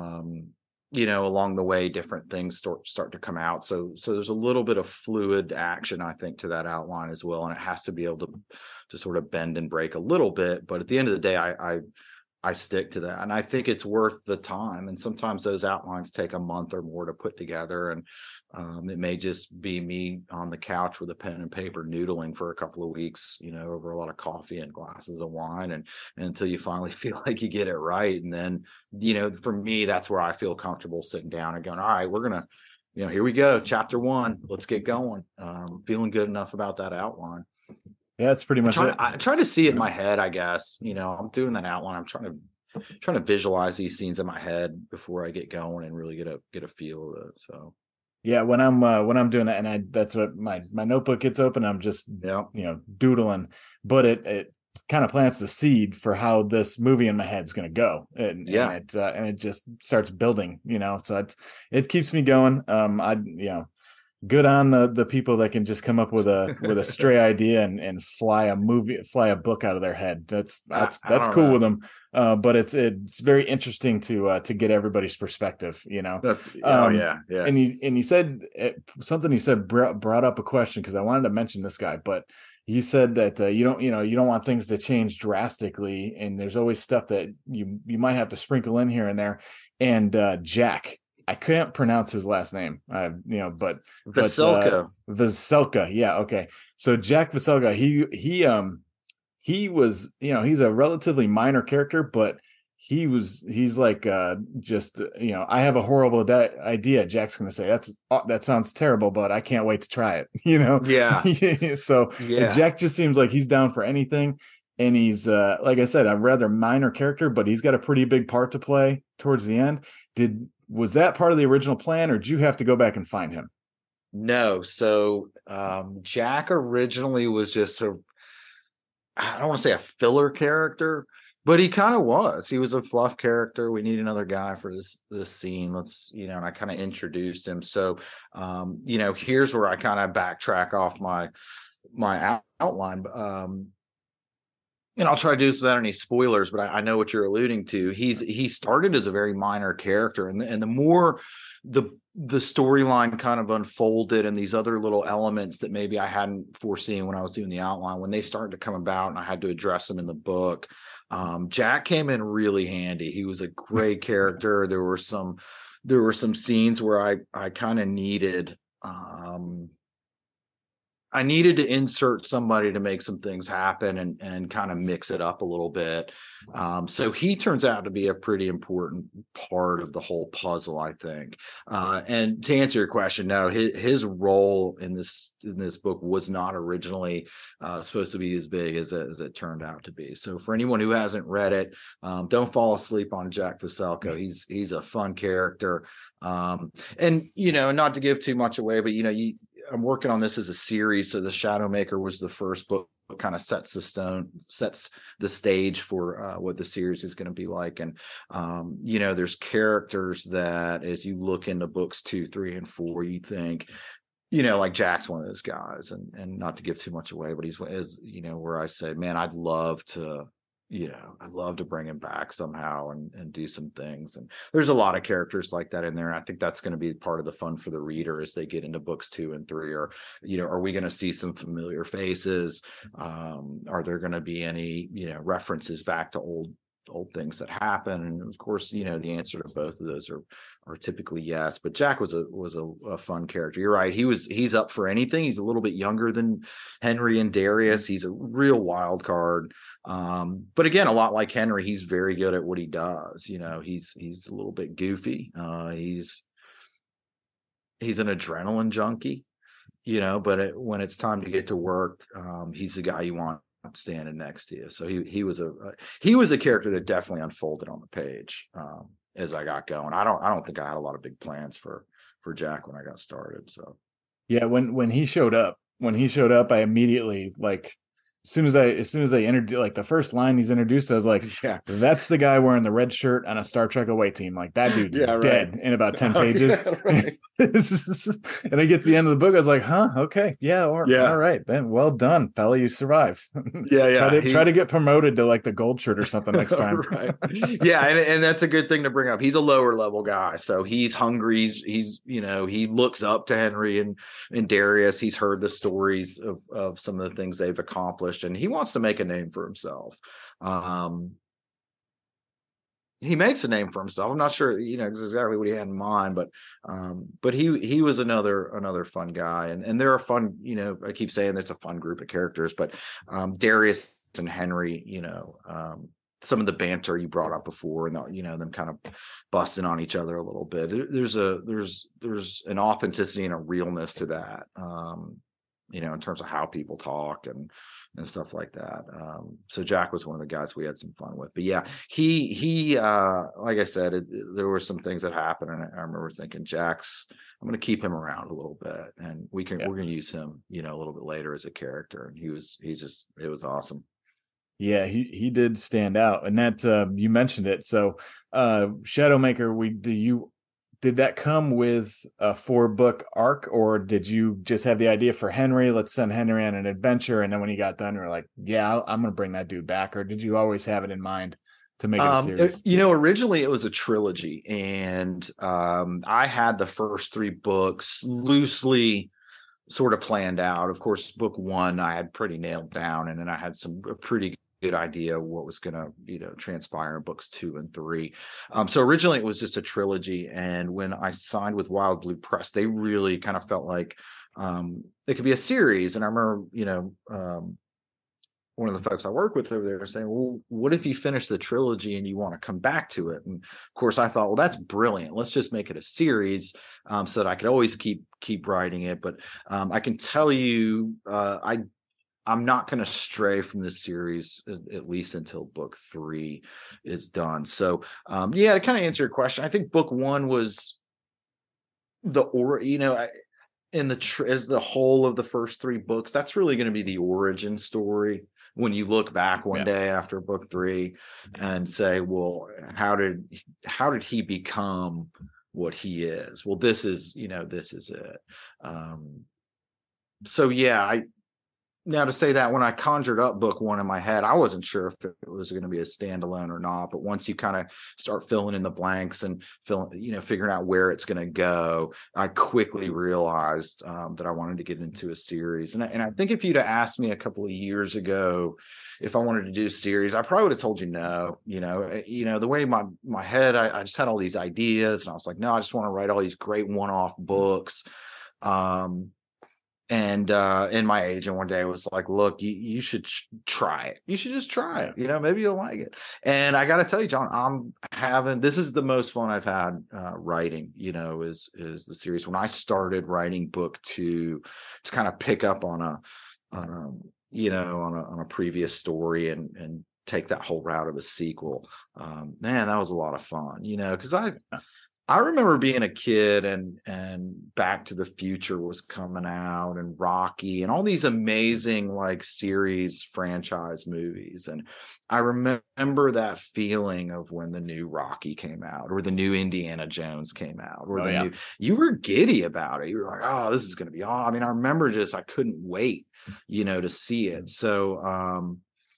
along the way, different things start to come out. So there's a little bit of fluid action, I think, to that outline as well, and it has to be able to sort of bend and break a little bit. But at the end of the day, I stick to that, and I think it's worth the time. And sometimes those outlines take a month or more to put together, and it may just be me on the couch with a pen and paper noodling for a couple of weeks, over a lot of coffee and glasses of wine, and until you finally feel like you get it right. And then, for me, that's where I feel comfortable sitting down and going, all right, we're gonna, here we go, chapter 1, let's get going. Feeling good enough about that outline. Yeah, that's pretty much it. I try to see it in my head, I guess. I'm doing that outline. I'm trying to visualize these scenes in my head before I get going and really get a feel of it. So yeah, when I'm doing that, and that's what my notebook gets open, I'm just doodling, but it kind of plants the seed for how this movie in my head's going to go, and it just starts building, so it keeps me going. Good on the people that can just come up with a stray idea and fly a book out of their head. That's cool with them. But it's very interesting to get everybody's perspective. That's And you said something. You said brought up a question, because I wanted to mention this guy, but you said that you don't want things to change drastically, and there's always stuff that you might have to sprinkle in here and there. And Jack, I can't pronounce his last name, but Vasilka. Veselka, yeah, okay. So Jack Veselka, he was, he's a relatively minor character, but he's like just I have a horrible idea. Jack's gonna say that sounds terrible, but I can't wait to try it. Yeah. So Yeah. Jack just seems like he's down for anything, and he's like I said, a rather minor character, but he's got a pretty big part to play towards the end. Was that part of the original plan, or did you have to go back and find him? No. So Jack originally was just I don't want to say a filler character, but he kind of was. He was a fluff character. We need another guy for this scene. Let's, and I kind of introduced him. So, here's where I kind of backtrack off my outline. And I'll try to do this without any spoilers, but I know what you're alluding to. He started as a very minor character, and the more the storyline kind of unfolded and these other little elements that maybe I hadn't foreseen when I was doing the outline, when they started to come about and I had to address them in the book, Jack came in really handy. He was a great character. There were some scenes where I kind of needed I needed to insert somebody to make some things happen and kind of mix it up a little bit. So he turns out to be a pretty important part of the whole puzzle, I think. And to answer your question, no, his role in this book was not originally supposed to be as big as it turned out to be. So for anyone who hasn't read it, don't fall asleep on Jack Veselka. He's a fun character. And not to give too much away, but I'm working on this as a series. So the Shadowmaker was the first book, kind of sets the stage for what the series is going to be like. And there's characters that as you look into books 2, 3, and 4, you think, like Jack's one of those guys, and not to give too much away, but he's where I say, man, I'd love to bring him back somehow and do some things. And there's a lot of characters like that in there. And I think that's going to be part of the fun for the reader as they get into books 2 and 3. Or, are we going to see some familiar faces? Are there going to be any, references back to old things that happen? And of course, the answer to both of those are typically yes. But Jack was a fun character. You're right. He's up for anything. He's a little bit younger than Henry and Darius. He's a real wild card. But again, a lot like Henry, he's very good at what he does. He's a little bit goofy. He's an adrenaline junkie, but when it's time to get to work, he's the guy you want standing next to you. So he was a character that definitely unfolded on the page as I got going. I don't think I had a lot of big plans for Jack when I got started. So yeah, when he showed up, I immediately, like, as soon as they introduced, like, the first line he's introduced, I was like, yeah, that's the guy wearing the red shirt on a Star Trek away team. Like, that dude's dead in about 10 pages. Yeah, right. And I get to the end of the book, I was like, huh, okay, all right, then, well done, fella, you survived. Try to get promoted to like the gold shirt or something next time. Right. Yeah, and that's a good thing to bring up. He's a lower level guy, so he's hungry. He's he looks up to Henry and Darius. He's heard the stories of some of the things they've accomplished, and he wants to make a name for himself. He makes a name for himself. I'm not sure, exactly what he had in mind, but he was another fun guy, and they're a fun, I keep saying it's a fun group of characters, but Darius and Henry, some of the banter you brought up before, and them kind of busting on each other a little bit. There's an authenticity and a realness to that, in terms of how people talk and stuff like that. So Jack was one of the guys we had some fun with. But yeah, he like I said, there were some things that happened, and I remember thinking, I'm going to keep him around a little bit, and we're going to use him, a little bit later as a character. And it was awesome. Yeah, he did stand out, and that you mentioned it. So Shadowmaker, did that come with a 4-book arc, or did you just have the idea for Henry? Let's send Henry on an adventure, and then when you got done, you're like, yeah, I'm going to bring that dude back, or did you always have it in mind to make it a series? Originally it was a trilogy, and I had the first 3 books loosely sort of planned out. Of course, book one I had pretty nailed down, and then I had a pretty good idea what was going to transpire in books 2 and 3. So originally it was just a trilogy, and when I signed with Wild Blue Press, they really kind of felt like it could be a series. And I remember one of the folks I work with over there saying, well, what if you finish the trilogy and you want to come back to it? And of course I thought, well, that's brilliant, let's just make it a series, so that I could always keep writing it. But I can tell you, I'm not going to stray from this series at least until book 3 is done. So to kind of answer your question, I think book 1 was as the whole of the first 3 books, that's really going to be the origin story. When you look back one day after book 3 and say, well, how did he become what he is? Well, this is it. Now, to say that, when I conjured up book 1 in my head, I wasn't sure if it was going to be a standalone or not. But once you kind of start filling in the blanks and figuring out where it's going to go, I quickly realized that I wanted to get into a series. And I think if you'd have asked me a couple of years ago if I wanted to do a series, I probably would have told you no. The way my head, I just had all these ideas, and I was like, no, I just want to write all these great one-off books. And my agent one day was like, look, you should try it. You should just try it. Maybe you'll like it. And I got to tell you, John, this is the most fun I've had writing, is the series. When I started writing book 2 to kind of pick up on a previous story and take that whole route of a sequel, man, that was a lot of fun, because I remember being a kid and Back to the Future was coming out, and Rocky, and all these amazing series franchise movies. And I remember that feeling of when the new Rocky came out, or the new Indiana Jones came out, or you were giddy about it. You were like, oh, this is going to be awesome. I mean, I remember I couldn't wait, to see it. So,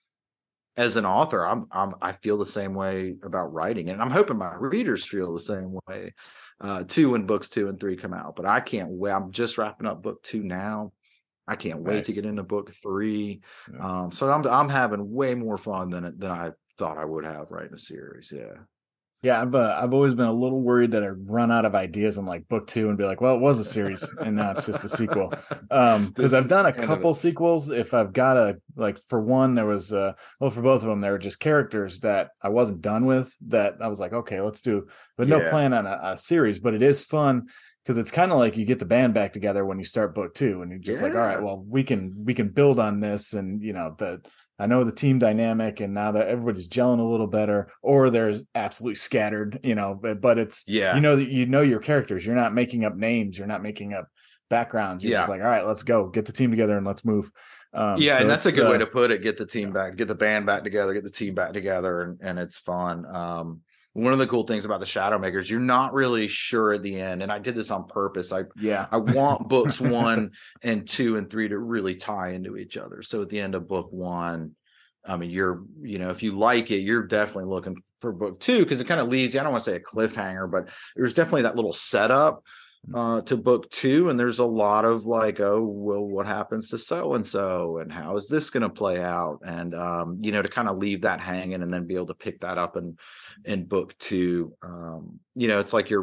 as an author, I feel the same way about writing, and I'm hoping my readers feel the same way too when books 2 and 3 come out. But I can't wait. I'm just wrapping up book 2 now. I can't wait to get into book 3. Yeah. So I'm having way more fun than I thought I would have writing a series. Yeah, I've always been a little worried that I'd run out of ideas in book 2 and be like, well, it was a series and now it's just a sequel. Because I've done a couple sequels. If I've got for one, there was for both of them, there were just characters that I wasn't done with, that I was like, okay, let's do, but no plan on a series. But it is fun because it's kind of like you get the band back together when you start book 2, and you're just like, all right, well, we can build on this, and I know the team dynamic, and now that everybody's gelling a little better, or there's absolutely scattered, but it's, your characters, you're not making up names, you're not making up backgrounds. You're just like, all right, let's go get the team together and let's move. So and that's a good way to put it. Get the team back, get the band back together, get the team back together. And it's fun. One of the cool things about the Shadowmakers, you're not really sure at the end. And I did this on purpose. I want books 1 and 2 and 3 to really tie into each other. So at the end of book 1, I mean, if you like it, you're definitely looking for book 2, because it kind of leaves you, I don't want to say a cliffhanger, but there's definitely that little setup to book 2. And there's a lot of oh, well, what happens to so-and-so, and how is this going to play out? And, to kind of leave that hanging and then be able to pick that up in book 2. It's like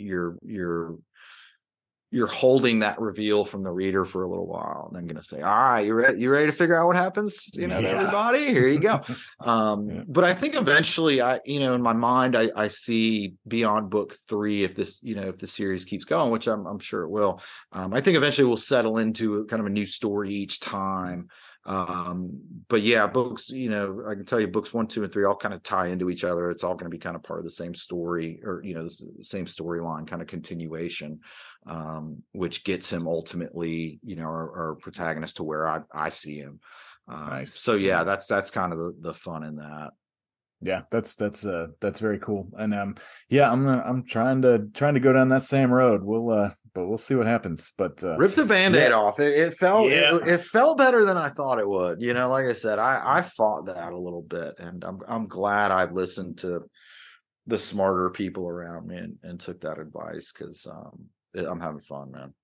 you're holding that reveal from the reader for a little while, and then going to say, all right, you ready to figure out what happens, to everybody? Here you go. But I think eventually in my mind, I see beyond book 3, if the series keeps going, which I'm sure it will. I think eventually we'll settle into kind of a new story each time. But books, I can tell you books 1, 2, and 3 all kind of tie into each other. It's all going to be kind of part of the same story, or, the same storyline, kind of continuation, which gets him ultimately, our protagonist to where I see him. Nice. So that's kind of the fun in that. Yeah, that's very cool. And I'm trying to go down that same road. But we'll see what happens. But rip the Band-Aid off. It felt better than I thought it would. Like I said, I fought that a little bit, and I'm glad I listened to the smarter people around me and took that advice, because I'm having fun, man.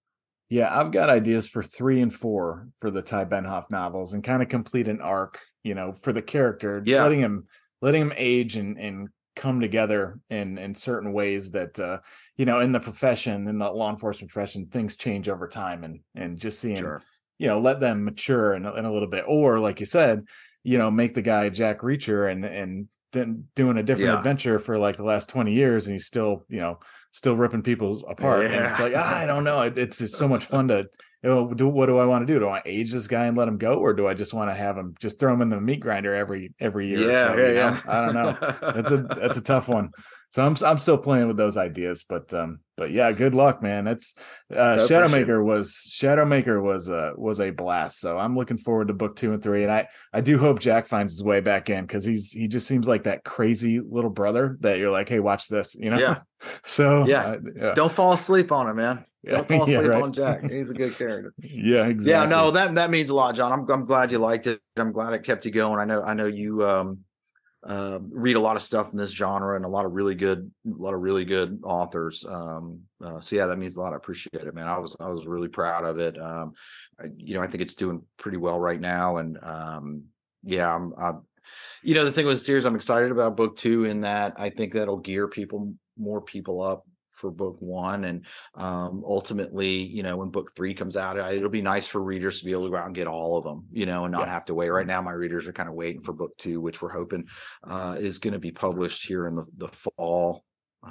Yeah, I've got ideas for 3 and 4 for the Ty Benhoff novels, and kind of complete an arc, for the character, Yeah, letting him age and come together in certain ways that in the profession, in the law enforcement profession, things change over time, and just seeing, sure. let them mature in a little bit, or like you said, make the guy Jack Reacher and then doing a different Yeah, adventure for like the last 20 years, and he's still ripping people apart. And it's yeah. like, I don't know. It's just so much fun to, what do I want to do? Do I age this guy and let him go? Or do I just want to have him, just throw him in the meat grinder every year or Yeah, so, yeah, I don't know. That's a yeah. tough one. So I'm still playing with those ideas, but yeah, good luck, man. That's I appreciate it. Shadowmaker was a blast. So I'm looking forward to book 2 and 3. And I do hope Jack finds his way back in, because he just seems like that crazy little brother that you're like, hey, watch this, Yeah, So yeah. yeah. Don't fall asleep on him, man. Yeah, Don't fall yeah, asleep right. on Jack. He's a good character. Yeah, Yeah, no, exactly. that means a lot, John. I'm glad you liked it. I'm glad it kept you going. I know you read a lot of stuff in this genre, and a lot of really good authors. So yeah, that means a lot. I appreciate it, man. I was really proud of it. I think it's doing pretty well right now, and yeah, the thing with the series, I'm excited about book 2, in that I think that'll gear more people up for book 1, and ultimately, when book 3 comes out, it'll be nice for readers to be able to go out and get all of them, and not Yeah. have to wait. Right now, my readers are kind of waiting for book 2, which we're hoping is going to be published here in the fall.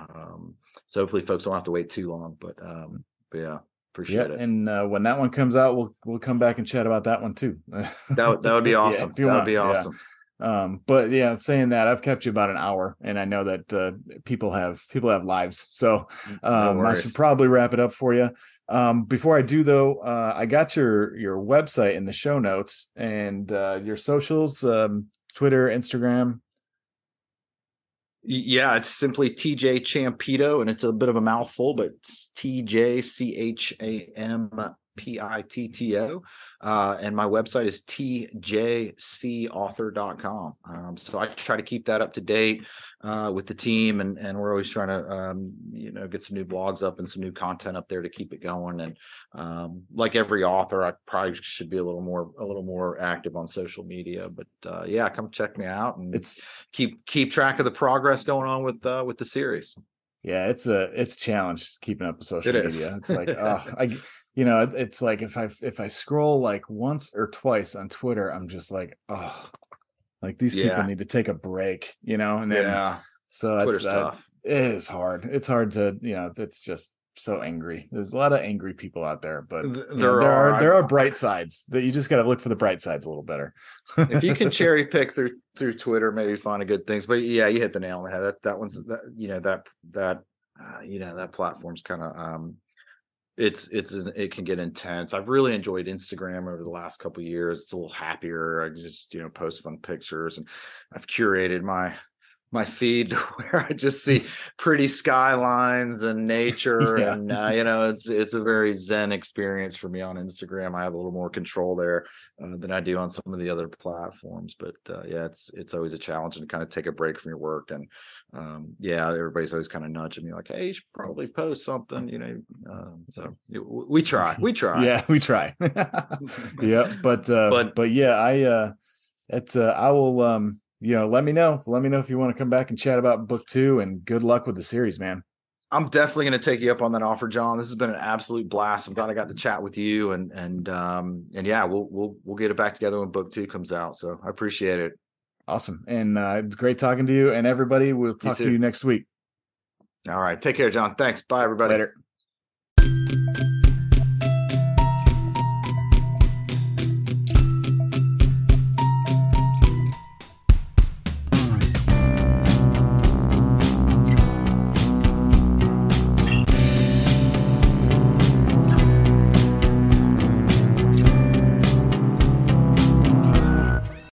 So hopefully folks don't have to wait too long, but yeah, Yeah, appreciate it. and when that one comes out, we'll come back and chat about that one too. That would be Yeah, awesome. if you That would want. be Yeah. awesome. But yeah, saying that, I've kept you about an hour, and I know that people have lives, so No I should worries. probably wrap it up for you. Before I do, though, I got your website in the show notes, and your socials, Twitter, Instagram. Yeah, it's simply TJ Champito, and it's a bit of a mouthful, but it's TJChampito. And my website is tjcauthor.com. So I try to keep that up to date with the team, and we're always trying to get some new blogs up and some new content up there to keep it going. And like every author, I probably should be a little more active on social media. But yeah, come check me out and It's keep track of the progress going on with the series. Yeah, it's challenge keeping up with It social is. media. It's like, oh, it's like if I scroll like once or twice on Twitter, I'm just like, oh, like these people Yeah, need to take a break, and then yeah. so Twitter's tough. it is hard. It's hard to, it's just so angry. There's a lot of angry people out there, but There there are. are there are bright sides that you just got to look for the bright sides a little better. If you can cherry pick through Twitter, maybe find a good things. But yeah, you hit the nail on the head. That one's that platform's kind of it can get intense. I've really enjoyed Instagram over the last couple of years. It's a little happier. I just post fun pictures, and I've curated my feed where I just see pretty skylines and nature, Yeah. and it's a very zen experience for me on Instagram. I have a little more control there than I do on some of the other platforms. But yeah, it's always a challenge to kind of take a break from your work, and yeah, everybody's always kind of nudging me like, hey, you should probably post something, so we try. Yeah, we try. Yeah, But but yeah, I will let me know if you want to come back and chat about book 2, and good luck with the series, man. I'm definitely going to take you up on that offer, John. This has been an absolute blast. I'm glad I got to chat with you, and yeah, we'll get it back together when book 2 comes out. So I appreciate it. Awesome. And it's great talking to you, and everybody, we'll You talk to too. you next week. All right. Take care, John. Thanks. Bye, everybody. Later.